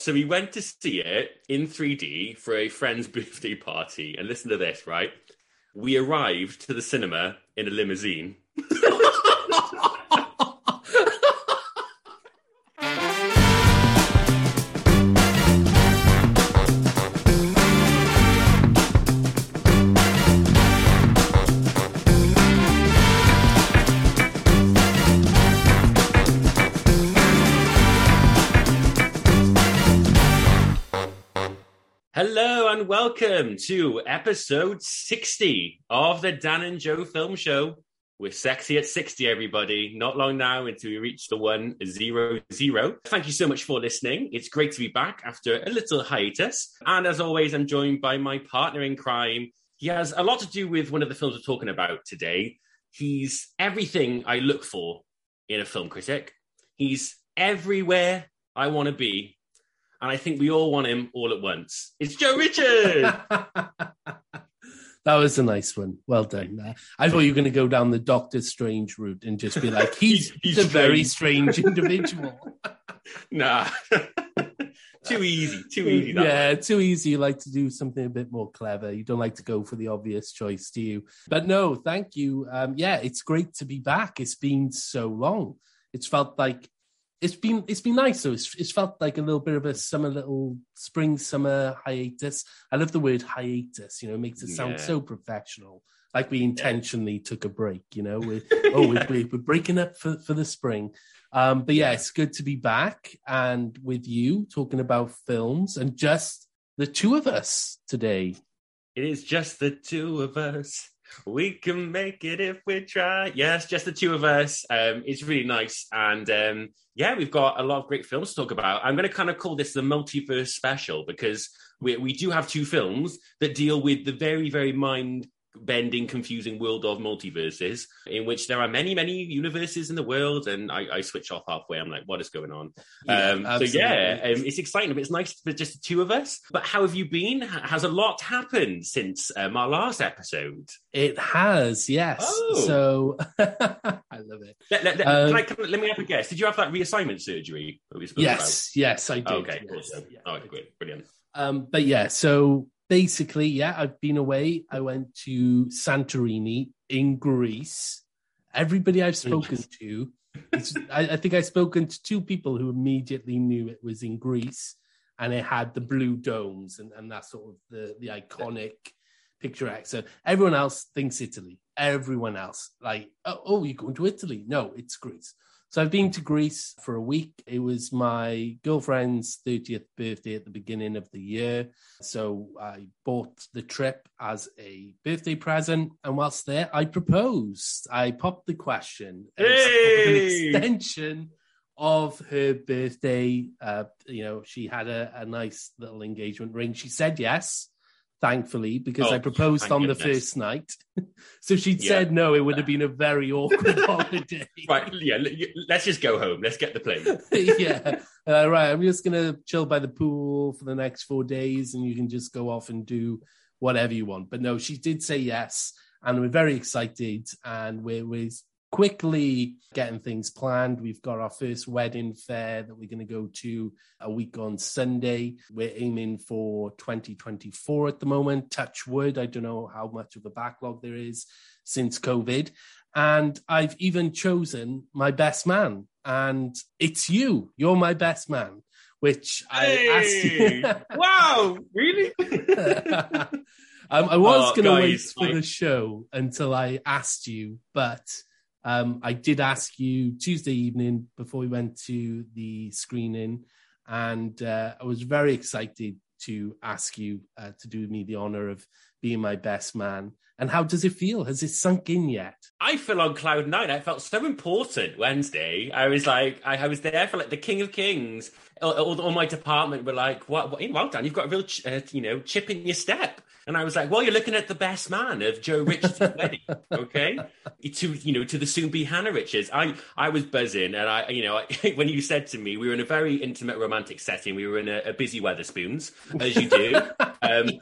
So we went to see it in 3D for a friend's birthday party. And listen to this, right? We arrived to the cinema in a limousine. Hello and welcome to episode 60 of the Dan and Joe Film Show. We're sexy at 60, everybody. Not long now until we reach the 100. Thank you so much for listening. It's great to be back after a little hiatus. And as always, I'm joined by my partner in crime. He has a lot to do with one of the films we're talking about today. He's everything I look for in a film critic. He's everywhere I want to be. And I think we all want him all at once. It's Joe Richard! That was a nice one. Well done. I thought you were going to go down the Doctor Strange route and just be like, he's a very strange individual. Nah. Too easy. Yeah, too easy. You like to do something a bit more clever. You don't like to go for the obvious choice, do you? But no, thank you. Yeah, it's great to be back. It's been so long. It's felt like It's been nice. So it's felt like a little bit of a spring-summer hiatus. I love the word hiatus. It makes it sound so professional, like we intentionally took a break. We're breaking up for the spring. But yeah, it's good to be back and with you talking about films and just the two of us today. It is just the two of us. We can make it if we try. Yes, just the two of us. It's really nice. And we've got a lot of great films to talk about. I'm going to kind of call this the multiverse special because we do have two films that deal with the very, very mind-bending, confusing world of multiverses, in which there are many, many universes in the world. And I switch off halfway. I'm like, what is going on? It's exciting, but it's nice for just the two of us. But how have you been? Has a lot happened since our last episode? It has, yes. Oh. So I love it. Let me have a guess. Did you have that reassignment surgery? Yes, I did. Okay, yes. Awesome. Yeah, all right, great, brilliant. But yeah, so basically, I've been away. I went to Santorini in Greece. Everybody I've spoken to, I think I've spoken to two people who immediately knew it was in Greece, and it had the blue domes and that sort of the iconic picturesque. So everyone else thinks Italy. Everyone else, like, oh, you're going to Italy? No, it's Greece. So I've been to Greece for a week. It was my girlfriend's 30th birthday at the beginning of the year. So I bought the trip as a birthday present. And whilst there, I proposed. I popped the question. Hey! An extension of her birthday. She had a nice little engagement ring. She said yes, thankfully, because I proposed on the first night. So she'd said no, it would have been a very awkward holiday. Right, let's just go home. Let's get the plane. Right, I'm just going to chill by the pool for the next 4 days and you can just go off and do whatever you want. But no, she did say yes, and we're very excited, and we're quickly getting things planned. We've got our first wedding fair that we're going to go to a week on Sunday. We're aiming for 2024 at the moment. Touch wood. I don't know how much of a backlog there is since COVID. And I've even chosen my best man. And it's you. You're my best man, which I asked you. Wow, really? I was going to wait for the show until I asked you, but I did ask you Tuesday evening before we went to the screening, and I was very excited to ask you to do me the honor of being my best man. And how does it feel? Has it sunk in yet? I feel on cloud nine. I felt so important Wednesday. I was like, I was there for like the King of Kings. All my department were like, "What? Well done. You've got a real, chip in your step." And I was like, well, you're looking at the best man of Joe Richards' wedding, okay? To the soon-be Hannah Richards. I was buzzing, and when you said to me, we were in a very intimate, romantic setting. We were in a busy Weatherspoons, as you do. And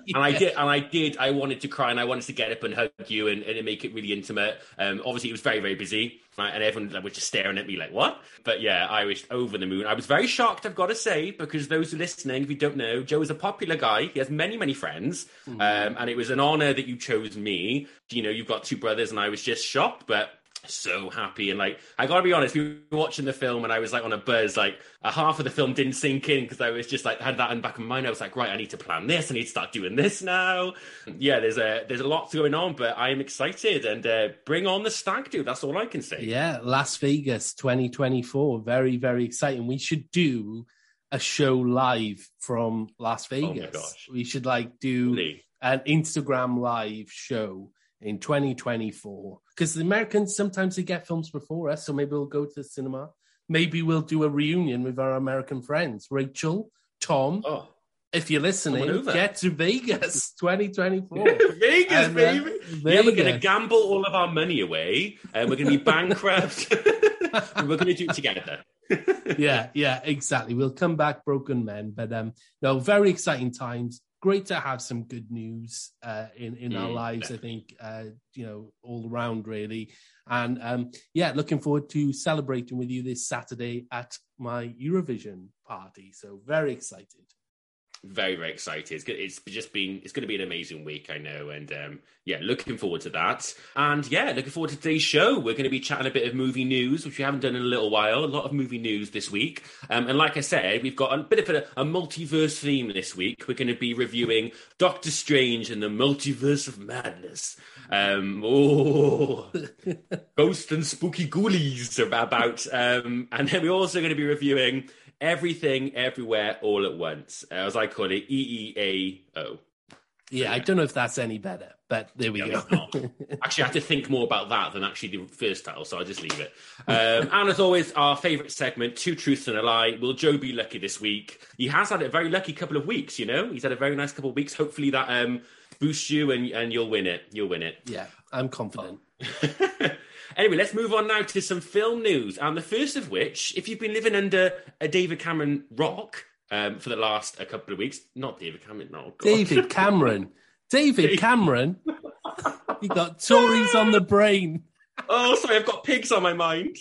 I wanted to cry, and I wanted to get up and hug you and make it really intimate. Obviously, it was very, very busy. And everyone was just staring at me like, what? But yeah, I was over the moon. I was very shocked, I've got to say, because those who are listening, if you don't know, Joe is a popular guy. He has many, many friends. And it was an honor that you chose me. You know, you've got two brothers, and I was just shocked, but so happy. And like, I gotta be honest, we were watching the film and I was like on a buzz, like a half of the film didn't sink in because I was just like, had that in the back of my mind. I was like, right, I need to plan this, I need to start doing this now. Yeah, there's a lot going on, but I am excited, and bring on the stag do. That's all I can say. Yeah, Las Vegas 2024, very, very exciting. We should do a show live from Las Vegas. Oh my gosh. We should like do an Instagram live show in 2024, because the Americans, sometimes they get films before us, so maybe we'll go to the cinema. Maybe we'll do a reunion with our American friends. Rachel, Tom, if you're listening, get to Vegas 2024. Vegas, and, baby. Vegas. Yeah, we're going to gamble all of our money away, and we're going to be bankrupt. We're going to do it together. yeah, exactly. We'll come back broken men, but no, very exciting times. Great to have some good news in our lives, definitely. I think, all around, really. And, looking forward to celebrating with you this Saturday at my Eurovision party. So very excited. Very, very excited. It's going to be an amazing week, I know. And looking forward to that. And looking forward to today's show. We're going to be chatting a bit of movie news, which we haven't done in a little while. A lot of movie news this week. And like I said, we've got a bit of a multiverse theme this week. We're going to be reviewing Doctor Strange and the Multiverse of Madness. Ghost and spooky ghoulies about. And then we're also going to be reviewing Everything, Everywhere, All at Once, as I call it, EEAO. Yeah, I don't know if that's any better, but there we go. Actually, I have to think more about that than actually the first title, so I'll just leave it. And as always, our favourite segment, Two Truths and a Lie. Will Joe be lucky this week? He has had a very lucky couple of weeks, He's had a very nice couple of weeks. Hopefully that boosts you and you'll win it. You'll win it. Yeah, I'm confident. Anyway, let's move on now to some film news. And the first of which, if you've been living under a David Cameron rock for the last couple of weeks, not David Cameron, no. God. David Cameron. David Cameron. You got Tories on the brain. Oh, sorry, I've got pigs on my mind.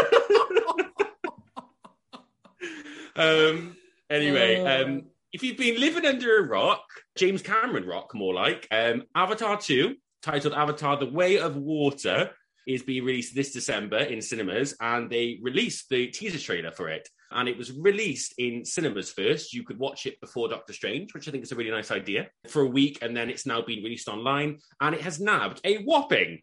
If you've been living under a rock, James Cameron rock, more like, Avatar 2, titled Avatar: The Way of Water, is being released this December in cinemas, and they released the teaser trailer for it. And it was released in cinemas first. You could watch it before Doctor Strange, which I think is a really nice idea, for a week, and then it's now been released online. And it has nabbed a whopping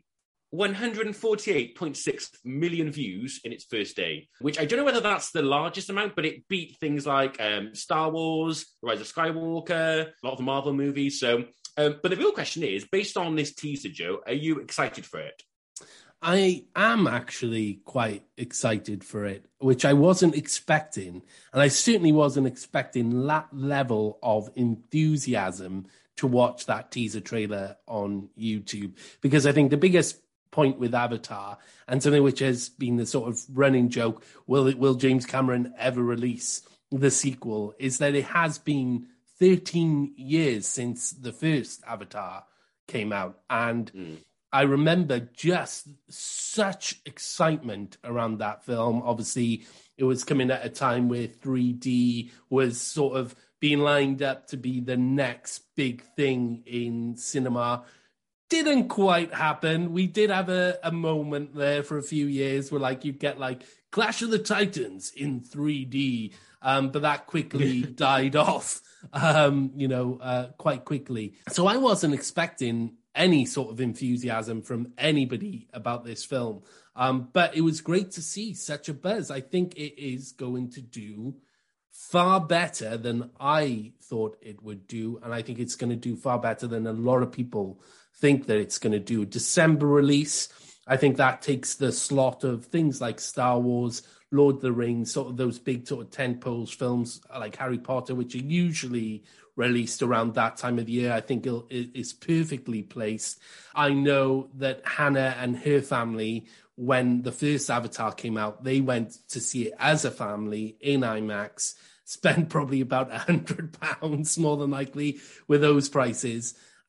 148.6 million views in its first day, which I don't know whether that's the largest amount, but it beat things like Star Wars, Rise of Skywalker, a lot of the Marvel movies. So, but the real question is, based on this teaser, Joe, are you excited for it? I am actually quite excited for it, which I wasn't expecting. And I certainly wasn't expecting that level of enthusiasm to watch that teaser trailer on YouTube. Because I think the biggest point with Avatar, and something which has been the sort of running joke, will James Cameron ever release the sequel, is that it has been 13 years since the first Avatar came out. And I remember just such excitement around that film. Obviously, it was coming at a time where 3D was sort of being lined up to be the next big thing in cinema. Didn't quite happen. We did have a moment there for a few years where you'd get Clash of the Titans in 3D, but that quickly died off, quite quickly. So I wasn't expecting any sort of enthusiasm from anybody about this film. But it was great to see such a buzz. I think it is going to do far better than I thought it would do. And I think it's going to do far better than a lot of people think that it's going to do. December release, I think that takes the slot of things like Star Wars, Lord of the Rings, sort of those big sort of tentpole films like Harry Potter, which are usually released around that time of the year. I think it's perfectly placed. I know that Hannah and her family, when the first Avatar came out, they went to see it as a family in IMAX, spent probably about £100 more than likely with those prices.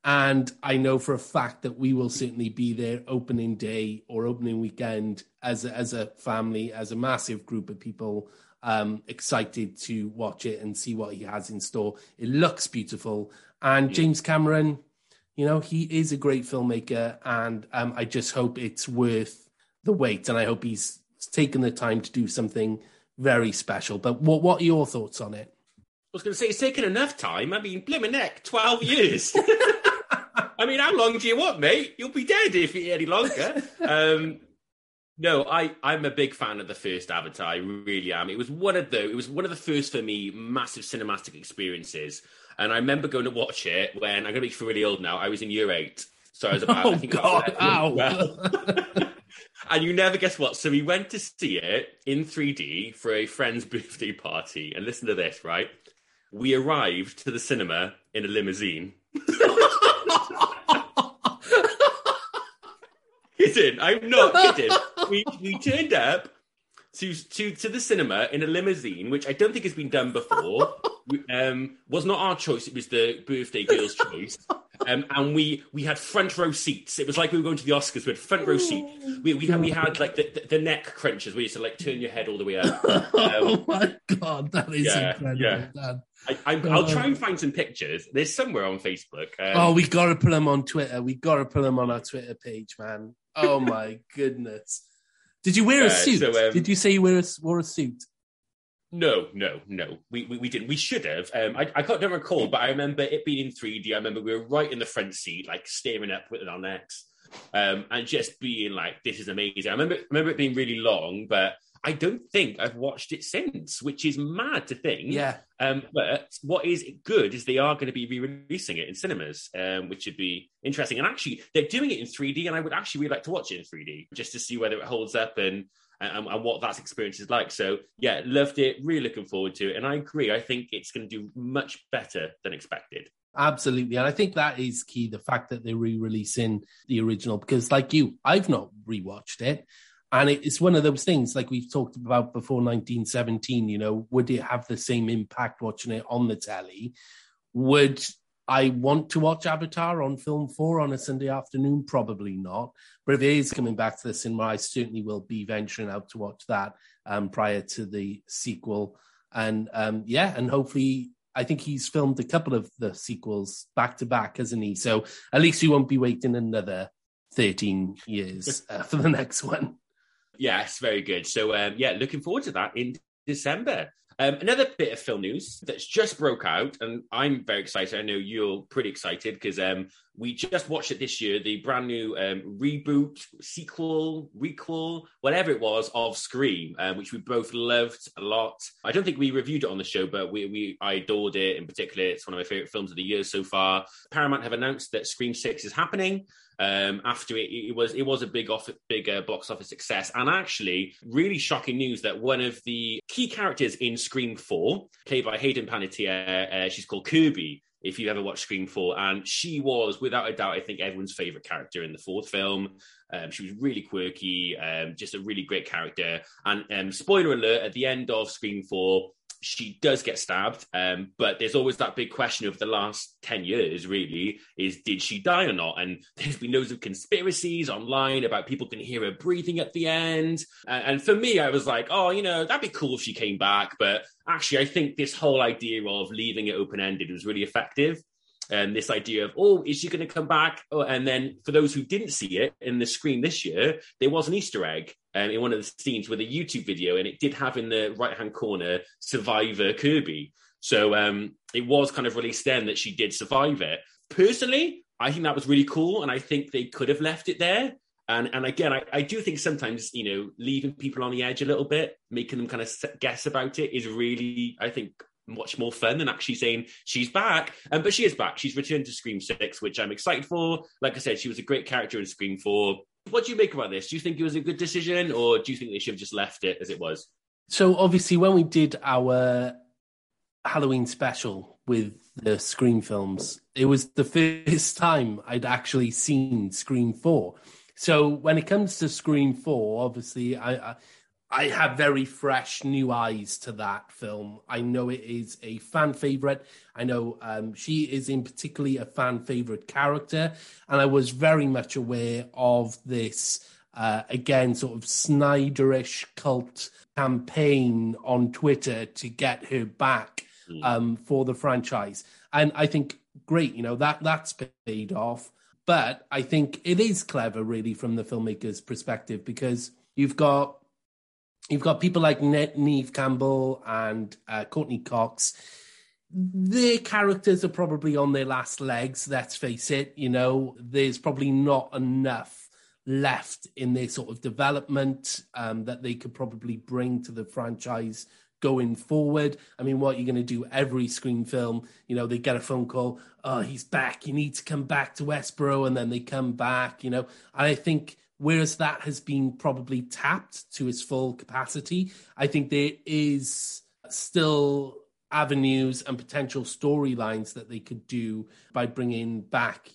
And I know for a fact that we will certainly be there opening day or opening weekend as a family, as a massive group of people, excited to watch it and see what he has in store. It looks beautiful. And James Cameron, you know, he is a great filmmaker, and I just hope it's worth the wait. And I hope he's taken the time to do something very special. But what are your thoughts on it? I was going to say, it's taken enough time. I mean, blimmin' neck, 12 years. I mean, how long do you want, mate? You'll be dead if you any longer. No, I'm a big fan of the first Avatar. I really am. It was one of the first for me massive cinematic experiences. And I remember going to watch it when, I'm going to be really old now, I was in year 8. So I was about, I think, And you never guess what? So we went to see it in 3D for a friend's birthday party. And listen to this, right? We arrived to the cinema in a limousine. Kidding. I'm not kidding. We turned up to the cinema in a limousine, which I don't think has been done before. Was not our choice. It was the birthday girl's choice. And we had front row seats. It was like we were going to the Oscars. We had front row seats. We had like the neck crunches where you used to like turn your head all the way up. Oh my God, that is incredible. Yeah. I'll try and find some pictures. There's somewhere on Facebook. We got to put them on Twitter. We got to put them on our Twitter page, man. Oh my goodness. Did you wear a suit? Did you say you wore a suit? No. We didn't. We should have. I don't recall, but I remember it being in 3D. I remember we were right in the front seat, like staring up with our necks, and just being like, "This is amazing." I remember it being really long, but I don't think I've watched it since, which is mad to think. Yeah. But what is good is they are going to be re-releasing it in cinemas, which would be interesting. And actually, they're doing it in 3D, and I would actually really like to watch it in 3D just to see whether it holds up and what that experience is like. So, yeah, loved it. Really looking forward to it. And I agree. I think it's going to do much better than expected. Absolutely. And I think that is key, the fact that they're re-releasing the original, because like you, I've not rewatched it. And it's one of those things, like we've talked about before 1917, you know, would it have the same impact watching it on the telly? Would I want to watch Avatar on Film 4 on a Sunday afternoon? Probably not. But if it is coming back to the cinema, I certainly will be venturing out to watch that prior to the sequel. And and hopefully, I think he's filmed a couple of the sequels back to back, hasn't he? So at least we won't be waiting another 13 years for the next one. Yes, very good. So, looking forward to that in December. Another bit of film news that's just broke out, and I'm very excited. I know you're pretty excited because we just watched it this year, the brand new reboot, sequel, recall, whatever it was, of Scream, which we both loved a lot. I don't think we reviewed it on the show, but I adored it in particular. It's one of my favorite films of the year so far. Paramount have announced that Scream 6 is happening. After it was a big box office success, and actually really shocking news that one of the key characters in Scream 4, played by Hayden Panettiere, she's called Kirby, if you ever watched Scream 4, and she was without a doubt, I think, everyone's favorite character in the fourth film. She was really quirky, just a really great character. And spoiler alert, at the end of Scream 4, she does get stabbed, but there's always that big question of the last 10 years, really, is did she die or not? And there's been loads of conspiracies online about people can hear her breathing at the end. And for me, I was like, oh, you know, that'd be cool if she came back. But actually, I think this whole idea of leaving it open-ended was really effective. And this idea of, is she going to come back? Oh, and then for those who didn't see it in the Screen this year, there was an Easter egg in one of the scenes with a YouTube video, and it did have in the right-hand corner, Survivor Kirby. So it was kind of released then that she did survive it. Personally, I think that was really cool, and I think they could have left it there. And again, I do think sometimes, you know, leaving people on the edge a little bit, making them kind of guess about it is really, I think, much more fun than actually saying she's back. But she is back. She's returned to Scream 6, which I'm excited for. Like I said, she was a great character in Scream 4. What do you make about this? Do you think it was a good decision, or do you think they should have just left it as it was? So obviously when we did our Halloween special with the Scream films, it was the first time I'd actually seen Scream 4. So when it comes to Scream 4, obviously I I have very fresh new eyes to that film. I know it is a fan favorite. I know she is in particularly a fan favorite character. And I was very much aware of this, again, sort of Snyderish cult campaign on Twitter to get her back for the franchise. And I think, great, that's paid off. But I think it is clever, really, from the filmmaker's perspective, because you've got people like Neve Campbell and Courtney Cox. Their characters are probably on their last legs, let's face it. There's probably not enough left in their sort of development that they could probably bring to the franchise going forward. I mean, what are you going to do? Every Scream film, they get a phone call, oh, he's back, you need to come back to Westboro, and then they come back, And I think whereas that has been probably tapped to its full capacity, I think there is still avenues and potential storylines that they could do by bringing back,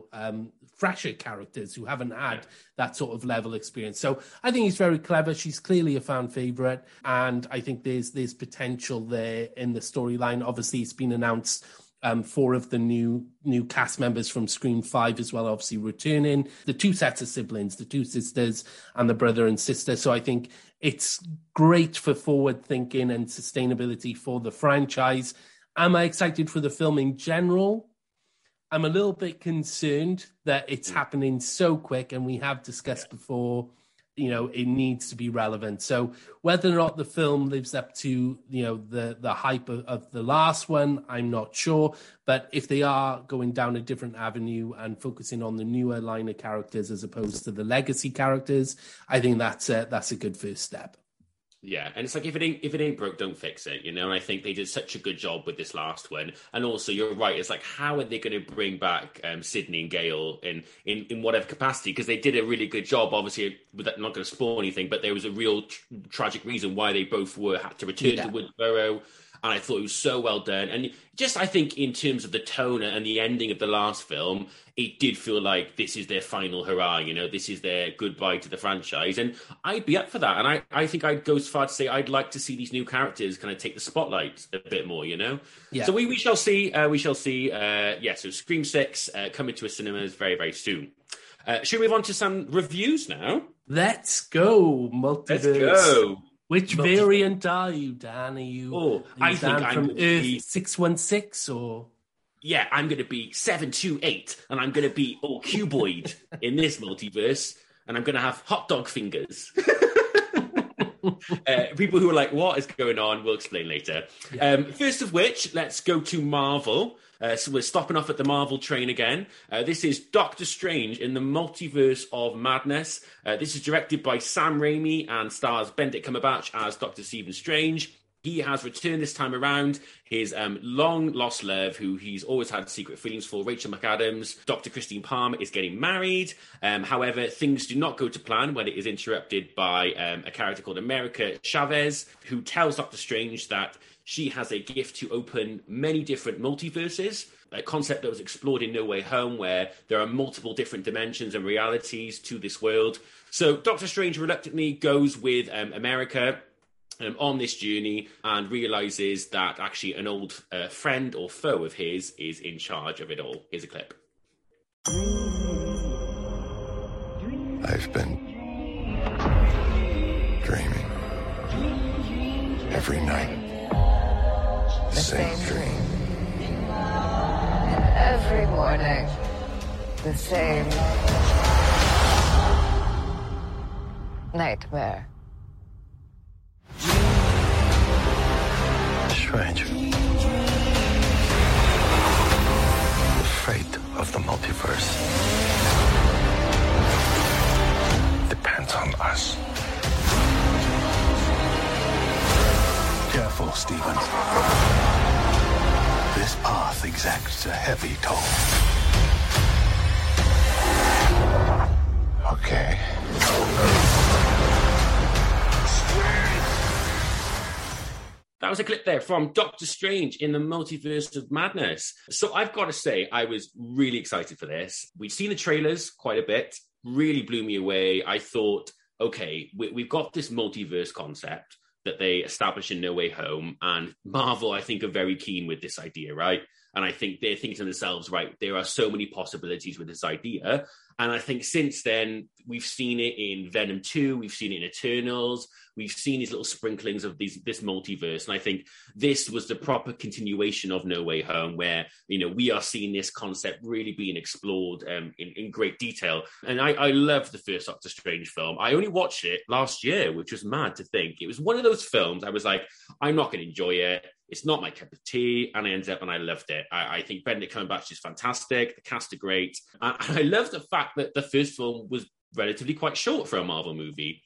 fresher characters who haven't had that sort of level experience. So I think it's very clever. She's clearly a fan favorite, and I think there's potential there in the storyline. Obviously, it's been announced 4 of the new cast members from Scream 5 as well, obviously returning. The 2 sets of siblings, the 2 sisters and the brother and sister. So I think it's great for forward thinking and sustainability for the franchise. Am I excited for the film in general? I'm a little bit concerned that it's happening so quick, and we have discussed before, it needs to be relevant. So whether or not the film lives up to, the hype of the last one, I'm not sure. But if they are going down a different avenue and focusing on the newer line of characters as opposed to the legacy characters, I think that's a good first step. Yeah, and it's like, if it ain't broke, don't fix it, And I think they did such a good job with this last one. And also, you're right. It's like, how are they going to bring back Sydney and Gale in whatever capacity? Because they did a really good job. Obviously, with that, I'm not going to spoil anything, but there was a real tragic reason why they both had to return to Woodsboro. And I thought it was so well done. And just, I think, in terms of the tone and the ending of the last film, it did feel like this is their final hurrah, this is their goodbye to the franchise. And I'd be up for that. And I think I'd go as far to say I'd like to see these new characters kind of take the spotlight a bit more, Yeah. So we shall see. We shall see. So Scream 6 coming to a cinemas very, very soon. Should we move on to some reviews now? Let's go, Multiverse. Let's go. Which variant are you, Dan? Are you I think Dan from Earth 616 or? Yeah, I'm going to be 728, and I'm going to be all cuboid in this multiverse, and I'm going to have hot dog fingers. People who are like, what is going on? We'll explain later. First of which, let's go to Marvel. So we're stopping off at the Marvel train again. This is Doctor Strange in the Multiverse of Madness. This is directed by Sam Raimi and stars Benedict Cumberbatch as Dr. Stephen Strange. He has returned this time around. His long-lost love, who he's always had secret feelings for, Rachel McAdams, Dr. Christine Palmer, is getting married. However, things do not go to plan when it is interrupted by a character called America Chavez, who tells Dr. Strange that she has a gift to open many different multiverses, a concept that was explored in No Way Home, where there are multiple different dimensions and realities to this world. So Dr. Strange reluctantly goes with America on this journey and realizes that actually an old friend or foe of his is in charge of it all. Here's a clip. I've been dreaming every night. The same dream. And every morning, the same nightmare. Strange. The fate of the multiverse depends on us. Careful, Stephen. This path exacts a heavy toll. Okay. That was a clip there from Doctor Strange in the Multiverse of Madness. So I've got to say, I was really excited for this. We'd seen the trailers quite a bit, really blew me away. I thought okay, we've got this multiverse concept that they establish in No Way Home, and Marvel, I think, are very keen with this idea, right? And I think they're thinking to themselves, right, there are so many possibilities with this idea. And I think since then, we've seen it in Venom 2, we've seen it in Eternals, we've seen these little sprinklings of this multiverse. And I think this was the proper continuation of No Way Home, where, we are seeing this concept really being explored in great detail. And I loved the first Doctor Strange film. I only watched it last year, which was mad to think. It was one of those films I was like, I'm not going to enjoy it. It's not my cup of tea, and I ended up and I loved it. I think Benedict Cumberbatch is fantastic. The cast are great. And I love the fact that the first film was relatively quite short for a Marvel movie.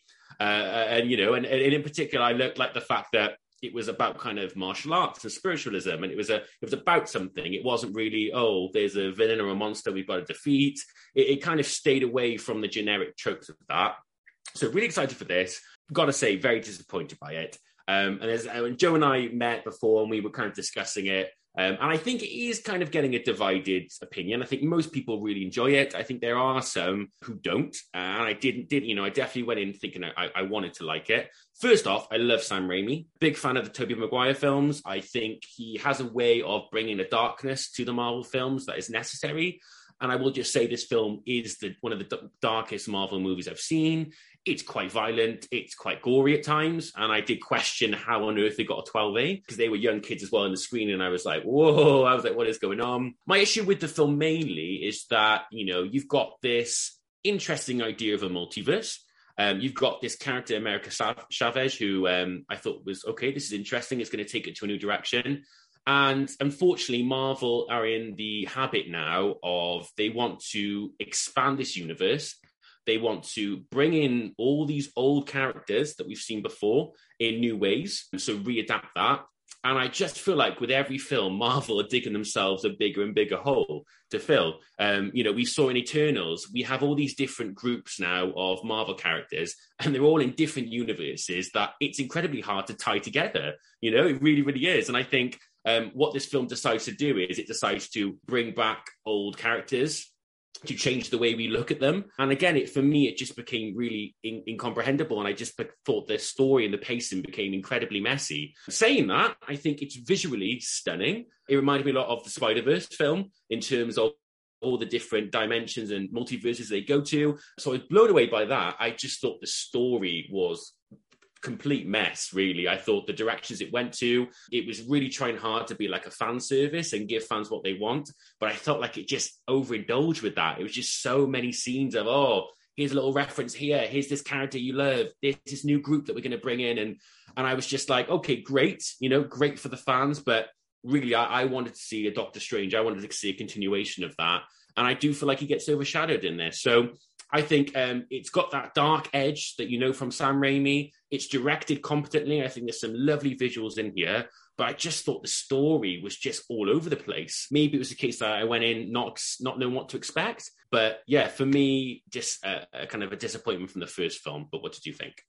And in particular, I like the fact that it was about kind of martial arts and spiritualism, and it was about something. It wasn't really, there's a villain or a monster we've got to defeat. It kind of stayed away from the generic tropes of that. So really excited for this. Got to say, very disappointed by it. And Joe and I met before, and we were kind of discussing it. And I think it is kind of getting a divided opinion. I think most people really enjoy it. I think there are some who don't. And I I definitely went in thinking I wanted to like it. First off, I love Sam Raimi. Big fan of the Tobey Maguire films. I think he has a way of bringing a darkness to the Marvel films that is necessary. And I will just say this film is one of the darkest Marvel movies I've seen. It's quite violent. It's quite gory at times. And I did question how on earth they got a 12A, because they were young kids as well on the screen. And I was like, whoa, I was like, what is going on? My issue with the film mainly is that, you've got this interesting idea of a multiverse. You've got this character, America Chavez, who I thought was, okay, this is interesting. It's going to take it to a new direction. And unfortunately, Marvel are in the habit now of they want to expand this universe. They want to bring in all these old characters that we've seen before in new ways, so readapt that. And I just feel like with every film, Marvel are digging themselves a bigger and bigger hole to fill. We saw in Eternals, we have all these different groups now of Marvel characters, and they're all in different universes that it's incredibly hard to tie together. It really, really is. And I think what this film decides to do is it decides to bring back old characters, to change the way we look at them. And again, for me, it just became really incomprehensible. And I just thought the story and the pacing became incredibly messy. Saying that, I think it's visually stunning. It reminded me a lot of the Spider-Verse film in terms of all the different dimensions and multiverses they go to. So I was blown away by that. I just thought the story was complete mess, really. I thought the directions it went to, it was really trying hard to be like a fan service and give fans what they want, but I felt like it just overindulged with that. It was just so many scenes of, here's a little reference here, here's this character you love, there's this new group that we're going to bring in, and I was just like, okay, great, great for the fans, but really I wanted to see a Doctor Strange. I wanted to see a continuation of that, and I do feel like he gets overshadowed in this. So I think it's got that dark edge that from Sam Raimi. It's directed competently. I think there's some lovely visuals in here, but I just thought the story was just all over the place. Maybe it was the case that I went in not knowing what to expect. But yeah, for me, just a kind of a disappointment from the first film. But what did you think?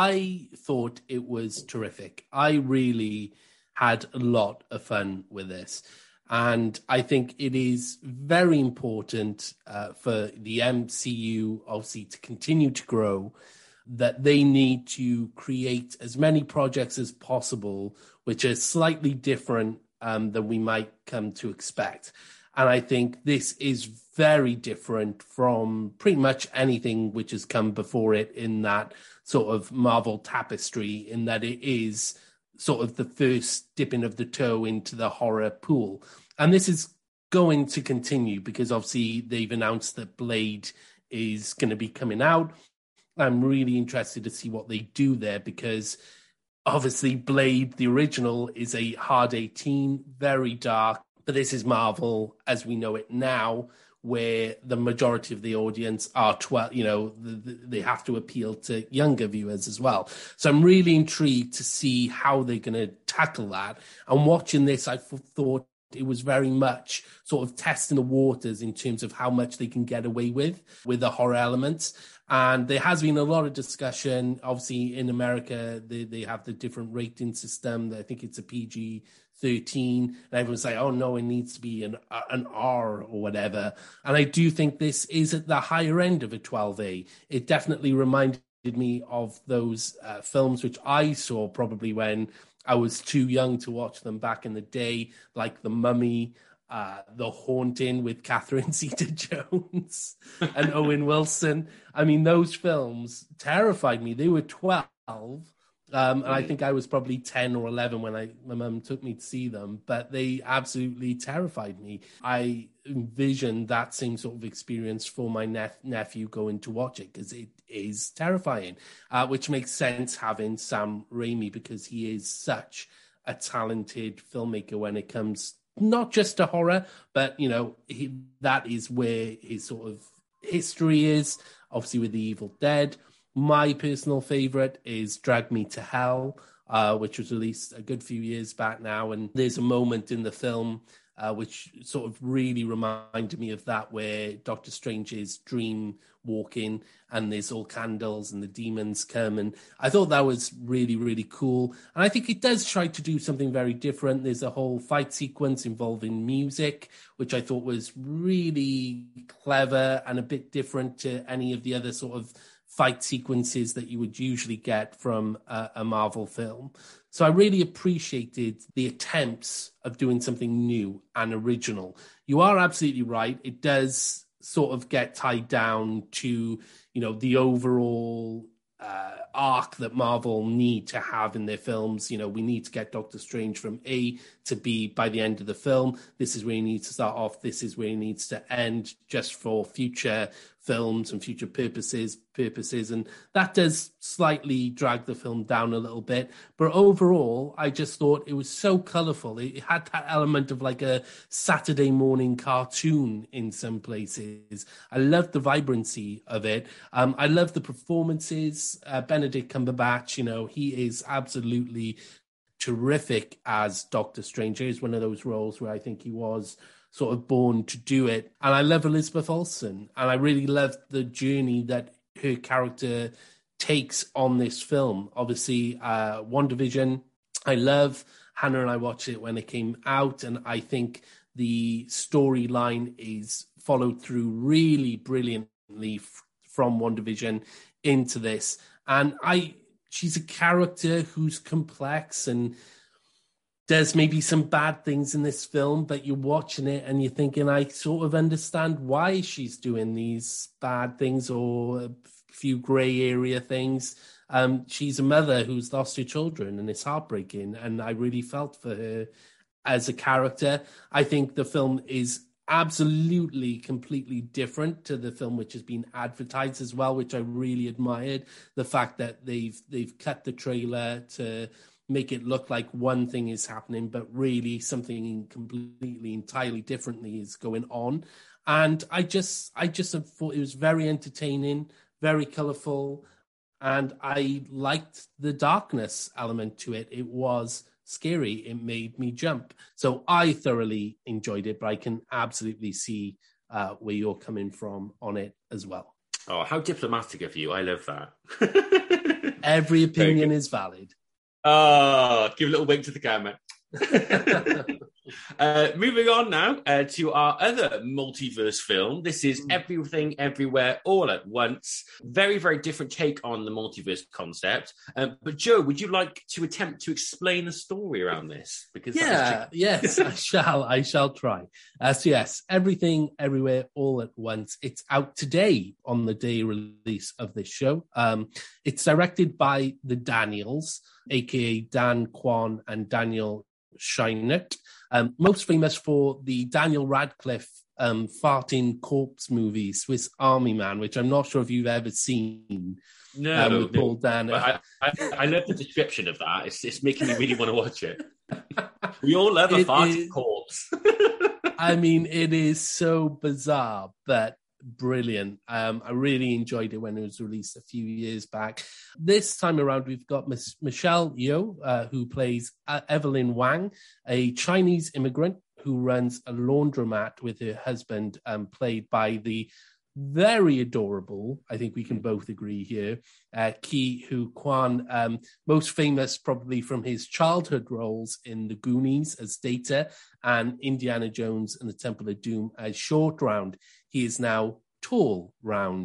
I thought it was terrific. I really had a lot of fun with this. And I think it is very important for the MCU, obviously, to continue to grow, that they need to create as many projects as possible, which are slightly different than we might come to expect. And I think this is very different from pretty much anything which has come before it in that sort of Marvel tapestry, in that it is sort of the first dipping of the toe into the horror pool. And this is going to continue because obviously they've announced that Blade is going to be coming out. I'm really interested to see what they do there, because obviously Blade, the original, is a hard 18, very dark. But this is Marvel as we know it now, where the majority of the audience are 12, they have to appeal to younger viewers as well. So I'm really intrigued to see how they're going to tackle that. And watching this, I thought it was very much sort of testing the waters in terms of how much they can get away with the horror elements. And there has been a lot of discussion. Obviously, in America, they have the different rating system. I think it's a PG-13. And everyone's like, oh, no, it needs to be an R or whatever. And I do think this is at the higher end of a 12A. It definitely reminded me of those films which I saw probably when I was too young to watch them back in the day, like The Mummy, The Haunting with Catherine Zeta-Jones and Owen Wilson. I mean, those films terrified me. They were 12. And I think I was probably 10 or 11 when my mum took me to see them, but they absolutely terrified me. I envisioned that same sort of experience for my nephew going to watch it, because it is terrifying, which makes sense having Sam Raimi, because he is such a talented filmmaker when it comes not just to horror, but, you know, that is where his sort of history is, obviously with The Evil Dead. My personal favorite is Drag Me to Hell, which was released a good few years back now. And there's a moment in the film which sort of really reminded me of that, where Doctor Strange is dream walking and there's all candles and the demons come. And I thought that was really, really cool. And I think it does try to do something very different. There's a whole fight sequence involving music, which I thought was really clever and a bit different to any of the other sort of fight sequences that you would usually get from a Marvel film. So I really appreciated the attempts of doing something new and original. You are absolutely right. It does sort of get tied down to, you know, the overall arc that Marvel need to have in their films. You know, we need to get Doctor Strange from A to B by the end of the film. This is where he needs to start off. This is where he needs to end, just for future films and future purposes. And that does slightly drag the film down a little bit. But overall, I just thought it was so colorful. It had that element of like a Saturday morning cartoon in some places. I loved the vibrancy of it. I loved the performances. Benedict Cumberbatch, you know, he is absolutely terrific as Doctor Strange. It is one of those roles where I think he was sort of born to do it. And I love Elizabeth Olsen, and I really loved the journey that her character takes on this film. Obviously, WandaVision, I love. Hannah and I watched it when it came out, and I think the storyline is followed through really brilliantly from WandaVision into this. And she's a character who's complex and there's maybe some bad things in this film, but you're watching it and you're thinking, I sort of understand why she's doing these bad things or a few gray area things. She's a mother who's lost her children, and it's heartbreaking. And I really felt for her as a character. I think the film is absolutely completely different to the film which has been advertised as well, which I really admired. The fact that they've cut the trailer to make it look like one thing is happening, but really something completely, entirely differently is going on. And I just thought it was very entertaining, very colorful, and I liked the darkness element to it. It was scary. It made me jump. So I thoroughly enjoyed it, but I can absolutely see where you're coming from on it as well. Oh, how diplomatic of you. I love that. Every opinion is valid. Oh, give a little wink to the camera. Moving on now to our other multiverse film. This is Everything Everywhere All at Once. Very, very different take on the multiverse concept. But Joe, would you like to attempt to explain the story around this? Because yes, I shall try. So yes, Everything Everywhere All at Once. It's out today on the day release of this show. It's directed by the Daniels, aka Dan Kwan and Daniel Scheinert, most famous for the Daniel Radcliffe farting corpse movie, Swiss Army Man, which I'm not sure if you've ever seen. No, with Paul Dano. I love the description of that. It's making me really want to watch it. We all love a farting corpse. I mean, it is so bizarre, but brilliant. I really enjoyed it when it was released a few years back. This time around, we've got Michelle Yeoh, who plays Evelyn Wang, a Chinese immigrant who runs a laundromat with her husband, played by the very adorable, I think we can both agree here, Ke Huy Quan, most famous probably from his childhood roles in The Goonies as Data and Indiana Jones and the Temple of Doom as Short Round. He is now Tall Round.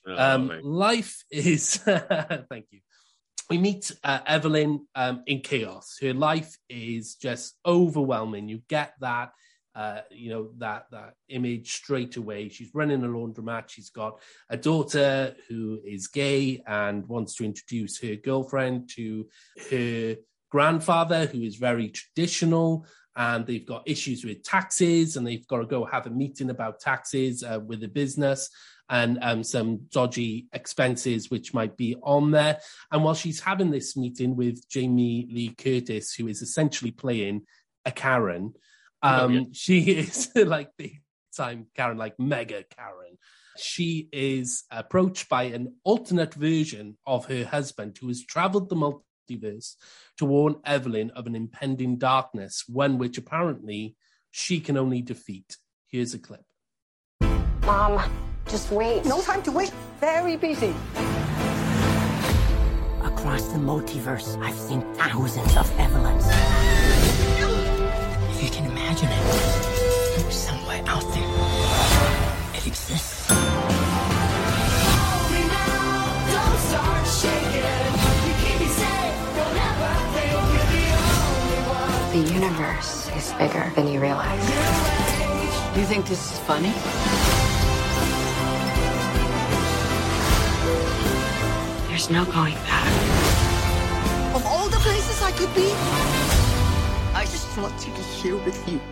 Life is, thank you. We meet Evelyn in chaos. Her life is just overwhelming. You get that, that image straight away. She's running a laundromat. She's got a daughter who is gay and wants to introduce her girlfriend to her grandfather, who is very traditional. And they've got issues with taxes, and they've got to go have a meeting about taxes with the business and some dodgy expenses which might be on there. And while she's having this meeting with Jamie Lee Curtis, who is essentially playing a Karen, she is like big time Karen, like mega Karen. She is approached by an alternate version of her husband who has traveled the multiverse to warn Evelyn of an impending darkness, one which apparently she can only defeat. Here's a clip. Mom, just wait. No time to wait. Very busy. Across the multiverse, I've seen thousands of Evelyns. If you can imagine it, somewhere out there, it exists. The universe is bigger than you realize. You think this is funny? There's no going back. Of all the places I could be, I just want to be here with you.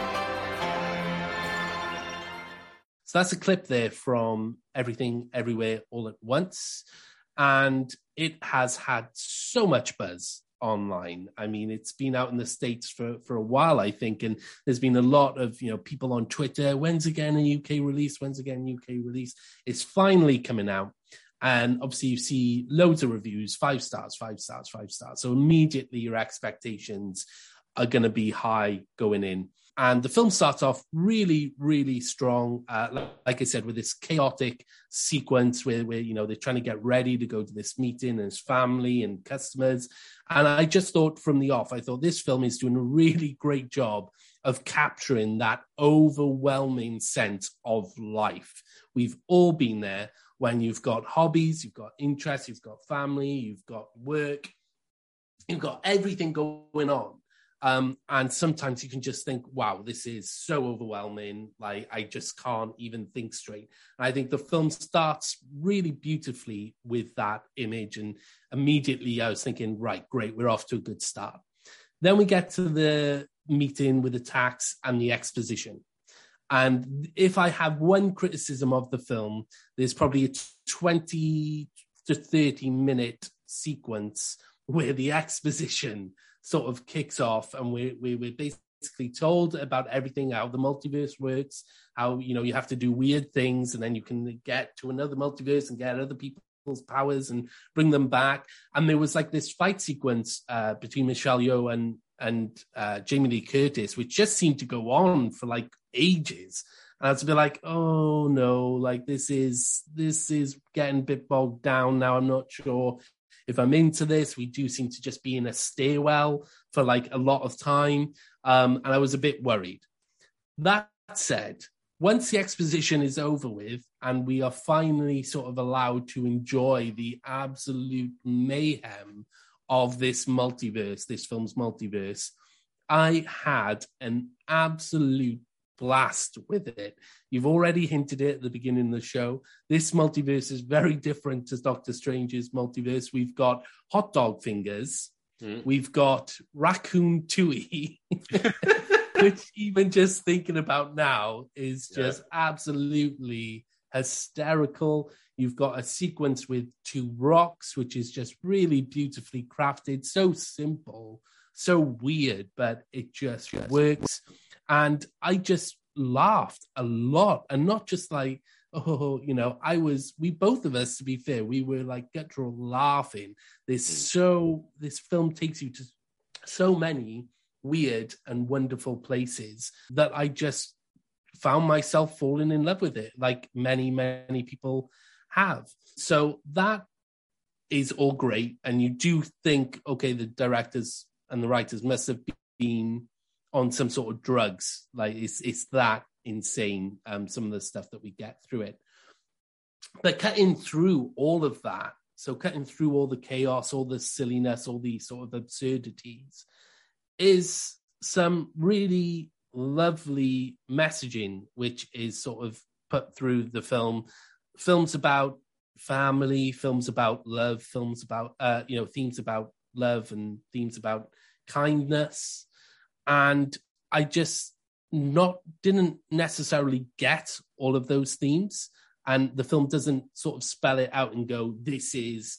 So that's a clip there from Everything Everywhere All at Once. And it has had so much buzz online. I mean, it's been out in the States for a while, I think, and there's been a lot of, people on Twitter, when's again a UK release? When's again UK release? It's finally coming out. And obviously you see loads of reviews, 5 stars, 5 stars, 5 stars. So immediately your expectations are going to be high going in. And the film starts off really, really strong. Like I said, with this chaotic sequence where they're trying to get ready to go to this meeting, and his family and customers. And I just thought from the off, I thought this film is doing a really great job of capturing that overwhelming sense of life. We've all been there when you've got hobbies, you've got interests, you've got family, you've got work, you've got everything going on. And sometimes you can just think, wow, this is so overwhelming. Like, I just can't even think straight. And I think the film starts really beautifully with that image. And immediately I was thinking, right, great, we're off to a good start. Then we get to the meeting with the tax and the exposition. And if I have one criticism of the film, there's probably a 20 to 30 minute sequence where the exposition sort of kicks off, and we're basically told about everything, how the multiverse works, how you have to do weird things, and then you can get to another multiverse and get other people's powers and bring them back. And there was like this fight sequence between Michelle Yeoh and Jamie Lee Curtis, which just seemed to go on for like ages. And I was a bit like, oh no, like this is getting a bit bogged down now. I'm not sure if I'm into this. We do seem to just be in a stairwell for like a lot of time. And I was a bit worried. That said, once the exposition is over with and we are finally sort of allowed to enjoy the absolute mayhem of this multiverse, this film's multiverse, I had an absolute blast with it. You've already hinted it at the beginning of the show. This multiverse is very different to Doctor Strange's multiverse. We've got hot dog fingers. We've got raccoon Tui, which even just thinking about now is just absolutely hysterical. You've got a sequence with 2 rocks, which is just really beautifully crafted. So simple, so weird, but it just works. And I just laughed a lot, and not just like, we both of us, to be fair, we were like guttural laughing. This film takes you to so many weird and wonderful places that I just found myself falling in love with it, like many, many people have. So that is all great. And you do think, okay, the directors and the writers must have been on some sort of drugs. Like it's that insane, some of the stuff that we get through it. But cutting through all of that, so cutting through all the chaos, all the silliness, all the sort of absurdities, is some really lovely messaging, which is sort of put through the film. Films about family, films about love, films about, themes about love and themes about kindness. And I just didn't necessarily get all of those themes. And the film doesn't sort of spell it out and go, this is,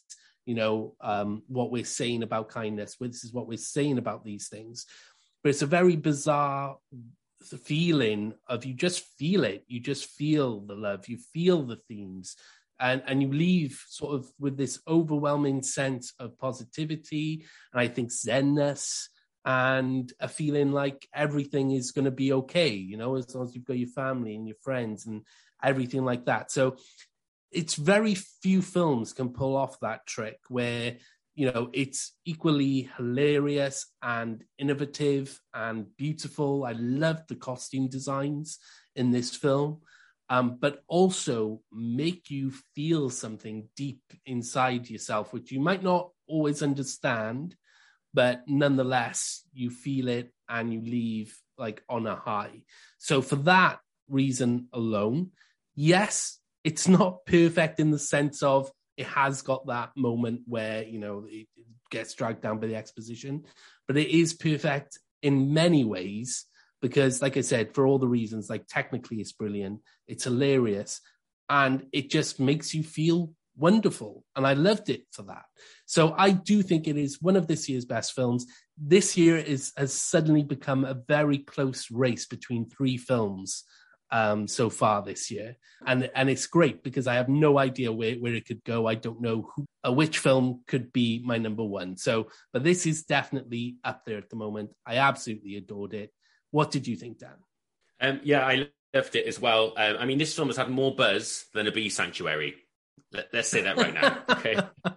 what we're saying about kindness. This is what we're saying about these things. But it's a very bizarre feeling of, you just feel it. You just feel the love. You feel the themes. And you leave sort of with this overwhelming sense of positivity, and I think zenness, and a feeling like everything is going to be okay, as long as you've got your family and your friends and everything like that. So it's very few films can pull off that trick where, it's equally hilarious and innovative and beautiful. I loved the costume designs in this film, but also make you feel something deep inside yourself, which you might not always understand, but nonetheless, you feel it and you leave like on a high. So for that reason alone, yes, it's not perfect in the sense of it has got that moment where, it gets dragged down by the exposition, but it is perfect in many ways because, like I said, for all the reasons, like technically it's brilliant, it's hilarious, and it just makes you feel wonderful. And I loved it for that. So I do think it is one of this year's best films. This year has suddenly become a very close race between three films so far this year. And it's great because I have no idea where it could go. I don't know which film could be my number one. But this is definitely up there at the moment. I absolutely adored it. What did you think, Dan? Yeah, I loved it as well. This film has had more buzz than a bee sanctuary. Let's say that right now, okay?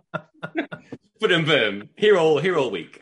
Boom. Here all week.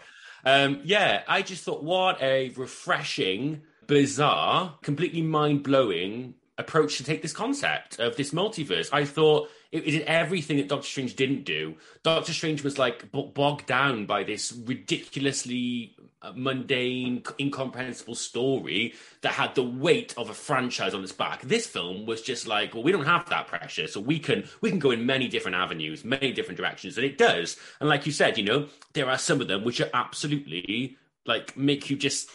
I just thought, what a refreshing, bizarre, completely mind-blowing approach to take this concept of this multiverse. I thought it did everything that Doctor Strange didn't do. Doctor Strange was like bogged down by this ridiculously mundane, incomprehensible story that had the weight of a franchise on its back. This film was just like, well, we don't have that pressure, so we can go in many different avenues, many different directions, and it does. And like you said, there are some of them which are absolutely like make you just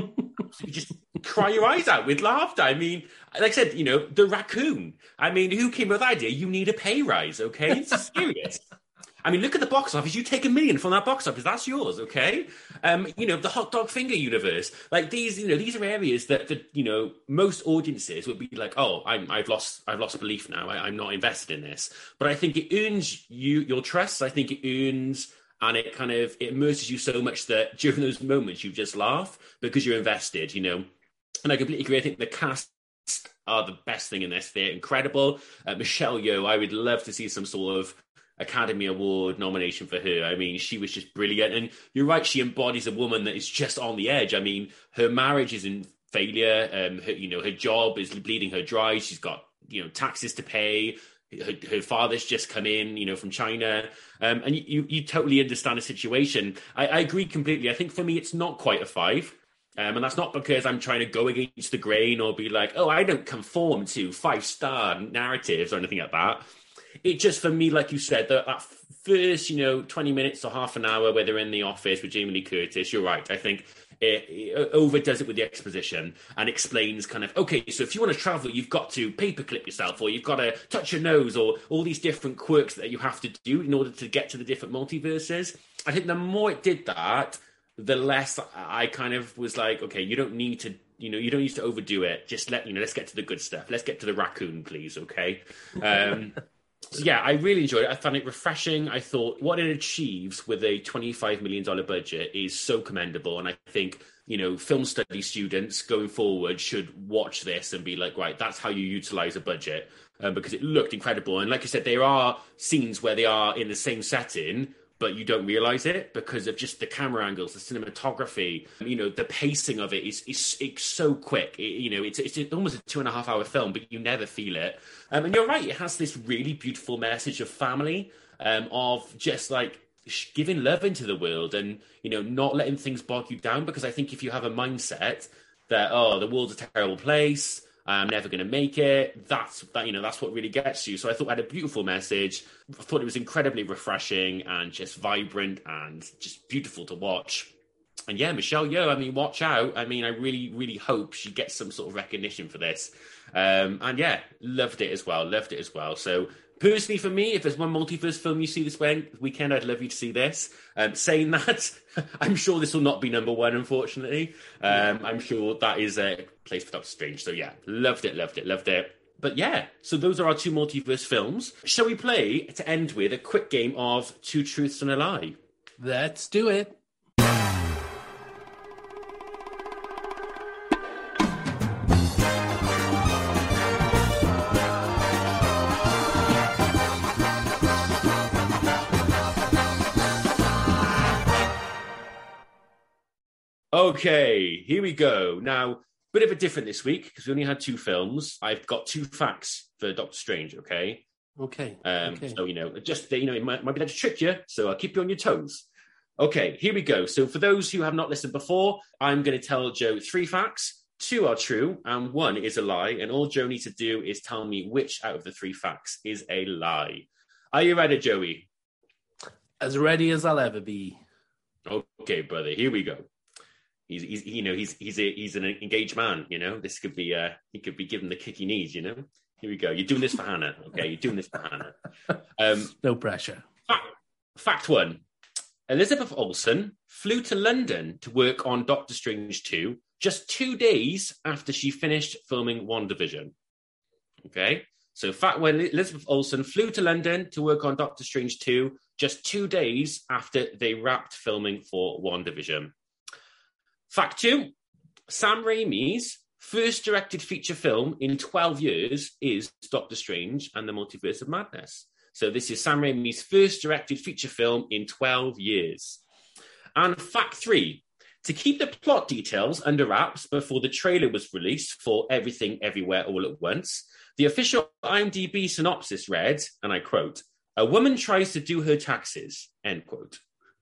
cry your eyes out with laughter. Like I said, the raccoon. Who came up with the idea? You need a pay rise, okay? It's serious. Look at the box office. You take $1 million from that box office, that's yours, okay? The hot dog finger universe. Like these are areas that most audiences would be like, oh, I've lost belief now. I'm not invested in this. But I think it earns your trust. I think it earns. And it immerses you so much that during those moments you just laugh because you're invested, And I completely agree. I think the cast are the best thing in this. They're incredible. Michelle Yeoh, I would love to see some sort of Academy Award nomination for her. She was just brilliant. And you're right, she embodies a woman that is just on the edge. Her marriage is in failure. Her job is bleeding her dry. She's got, taxes to pay. Her father's just come in, from China. And you totally understand the situation. I agree completely. I think for me, it's not quite a 5. And that's not because I'm trying to go against the grain or be like, oh, I don't conform to 5-star narratives or anything like that. It just, for me, like you said, that first, 20 minutes or half an hour where they're in the office with Jamie Lee Curtis, you're right. I think it overdoes it with the exposition and explains okay, so if you want to travel, you've got to paperclip yourself, or you've got to touch your nose, or all these different quirks that you have to do in order to get to the different multiverses. I think the more it did that, the less I was like, okay, you don't need to, you don't need to overdo it. Just let's get to the good stuff. Let's get to the raccoon, please. Okay. So yeah, I really enjoyed it. I found it refreshing. I thought what it achieves with a $25 million budget is so commendable. And I think, film study students going forward should watch this and be like, right, that's how you utilize a budget, because it looked incredible. And like I said, there are scenes where they are in the same setting, but you don't realize it because of just the camera angles, the cinematography, the pacing of it is so quick. It's almost a 2.5 hour film, but you never feel it. And you're right, it has this really beautiful message of family, of just like giving love into the world and, not letting things bog you down. Because I think if you have a mindset that, the world's a terrible place, I'm never going to make it, that's what really gets you. So I thought it had a beautiful message. I thought it was incredibly refreshing and just vibrant and just beautiful to watch. And yeah, Michelle Yeoh, watch out. I really, really hope she gets some sort of recognition for this. And yeah, loved it as well. So personally, for me, if there's one multiverse film you see this weekend, I'd love you to see this. Saying that, I'm sure this will not be number one, unfortunately. I'm sure that is a place for Doctor Strange. So yeah, loved it. But yeah, so those are our two multiverse films. Shall we play, to end with, a quick game of Two Truths and a Lie? Let's do it. Okay, here we go. Now, bit of a different this week because we only had two films. I've got two facts for Doctor Strange, okay? Okay. So, it might be there to trick you, so I'll keep you on your toes. Okay, here we go. So for those who have not listened before, I'm going to tell Joe 3 facts. 2 are true and 1 is a lie. And all Joe needs to do is tell me which out of the 3 facts is a lie. Are you ready, Joey? As ready as I'll ever be. Okay, brother, here we go. He's an engaged man, This could be he could be given the kick he needs, Here we go. You're doing this for Hannah, okay? You're doing this for Hannah. No pressure. Fact 1. Elizabeth Olsen flew to London to work on Doctor Strange 2 just 2 days after she finished filming WandaVision. Okay? So fact 1, Elizabeth Olsen flew to London to work on Doctor Strange 2 just 2 days after they wrapped filming for WandaVision. Fact 2, Sam Raimi's first directed feature film in 12 years is Doctor Strange and the Multiverse of Madness. So this is Sam Raimi's first directed feature film in 12 years. And fact 3, to keep the plot details under wraps before the trailer was released for Everything Everywhere All at Once, the official IMDb synopsis read, and I quote, "A woman tries to do her taxes," end quote.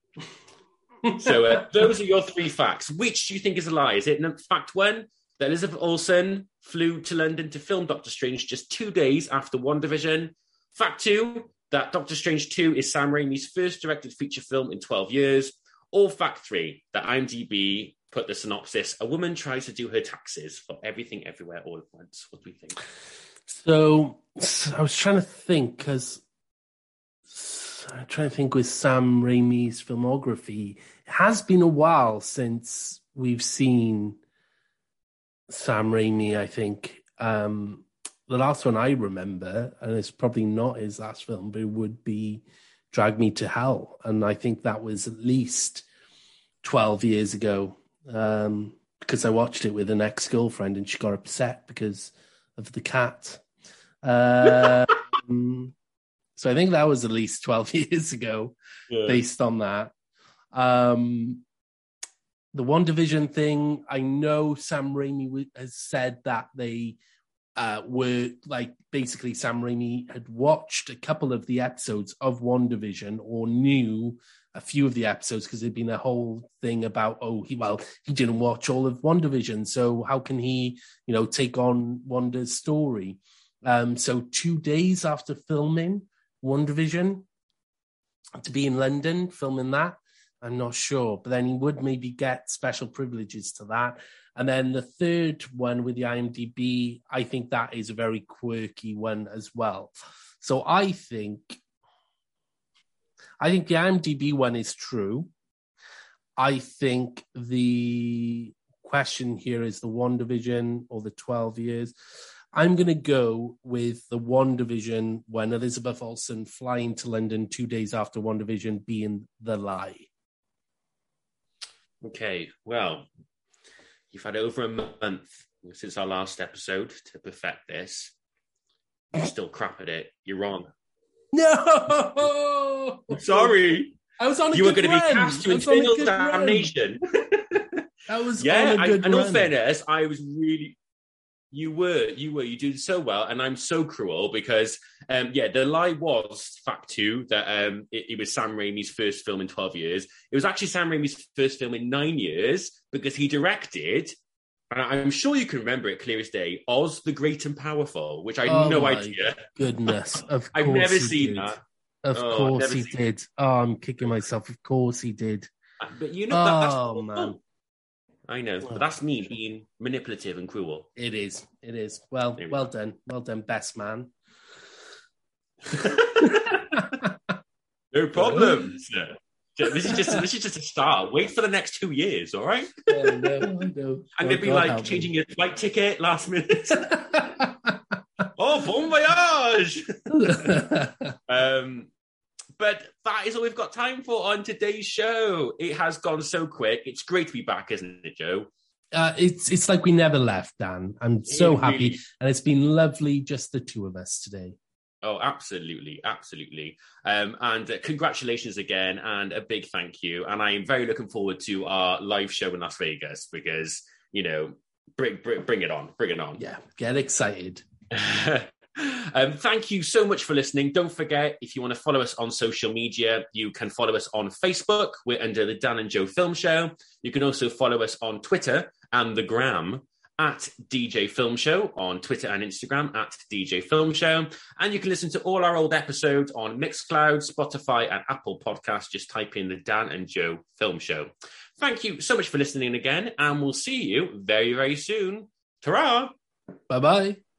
So those are your 3 facts. Which do you think is a lie? Is it fact 1, that Elizabeth Olsen flew to London to film Doctor Strange just 2 days after WandaVision? Fact 2, that Doctor Strange 2 is Sam Raimi's first directed feature film in 12 years? Or fact 3, that IMDb put the synopsis, "A woman tries to do her taxes for Everything Everywhere All at Once"? What do we think? So I was trying to think, because I'm trying to think with Sam Raimi's filmography. It has been a while since we've seen Sam Raimi, I think. The last one I remember, and it's probably not his last film, but it would be Drag Me to Hell. And I think that was at least 12 years ago, because I watched it with an ex-girlfriend and she got upset because of the cat. So I think that was at least 12 years ago, based on that. The WandaVision thing, I know Sam Raimi has said that they were basically Sam Raimi had watched a couple of the episodes of WandaVision or knew a few of the episodes because there'd been a whole thing about, he didn't watch all of WandaVision, so how can he, take on Wanda's story? So 2 days after filming WandaVision, to be in London filming that, I'm not sure. But then he would maybe get special privileges to that. And then the third one with the IMDb, I think that is a very quirky one as well. So I think the IMDb one is true. I think the question here is the WandaVision or the 12 years. I'm going to go with the WandaVision when Elizabeth Olsen flying to London 2 days after WandaVision being the lie. Okay, well, you've had over a month since our last episode to perfect this. You're still crap at it. You're wrong. No! Sorry. I was on a You were good going to be run. cast to I was on a infernal good run. damnation. I was Yeah, on a good in all run. fairness, I was really... You did so well, and I'm so cruel because, the lie was, fact 2, that it was Sam Raimi's first film in 12 years. It was actually Sam Raimi's first film in 9 years because he directed, and I'm sure you can remember it clear as day, Oz the Great and Powerful, which I had no idea. Goodness, of course I've never he seen did. that. Of course he did. Oh, I'm kicking myself. Of course he did. But you know, that's man. I know, but that's me being manipulative and cruel. It is. Well done. Well done, best man. No problem, sir. This is just a start. Wait for the next 2 years, all right? I know. I'm gonna be changing your flight ticket last minute. Oh, bon voyage! But that is all we've got time for on today's show. It has gone so quick. It's great to be back, isn't it, Joe? It's like we never left, Dan. I'm so happy. And it's been lovely, just the two of us today. Oh, absolutely. And congratulations again, and a big thank you. And I am very looking forward to our live show in Las Vegas because, bring it on. Bring it on. Yeah, get excited. Thank you so much for listening. Don't forget, if you want to follow us on social media, you can follow us on Facebook. We're under the Dan and Joe Film Show. You can also follow us on Twitter and the Gram at DJ Film Show, on Twitter and Instagram at DJ Film Show. And you can listen to all our old episodes on Mixcloud, Spotify, and Apple Podcasts. Just type in the Dan and Joe Film Show. Thank you so much for listening again, and we'll see you very, very soon. Ta-ra! Bye-bye.